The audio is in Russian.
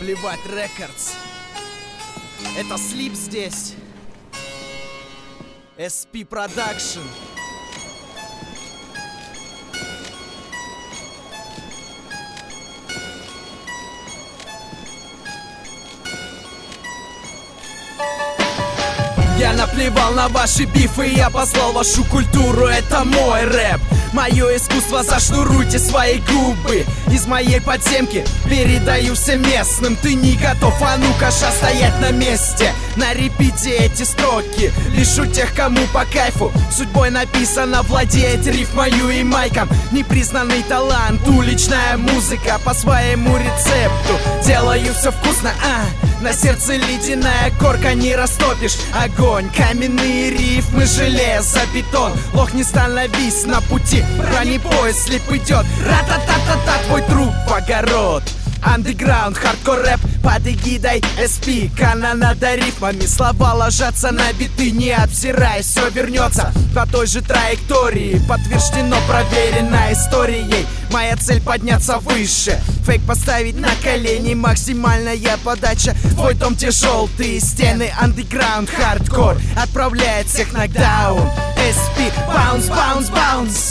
Плевать Рекордс. Это Слип здесь. SP Production. Я наплевал на ваши бифы, я послал вашу культуру, это мой рэп. Мое искусство, зашнуруйте свои губы. Из моей подземки передаю всем местным. Ты не готов, а ну-ка ша стоять на месте. На репите эти строки лишь у тех, кому по кайфу. Судьбой написано владеть рифмою и майком. Непризнанный талант, уличная музыка по своему рецепту. Делаю все вкусно, на сердце ледяная корка, не растопишь огонь. Каменные рифмы, железо, бетон. Лох, не становись на пути, бронепоезд слип идет. Ра-та-та-та-та, твой труп в огород. Андеграунд, хардкор рэп под эгидой SP. Канонада рифмами, слова ложатся на биты. Не обсирай, все вернется по той же траектории. Подтверждено, проверено историей. Моя цель подняться выше, фейк поставить на колени. Максимальная подача, твой дом те желтые стены. Андеграунд, хардкор отправляет всех нокдаун. SP, bounce, bounce, bounce.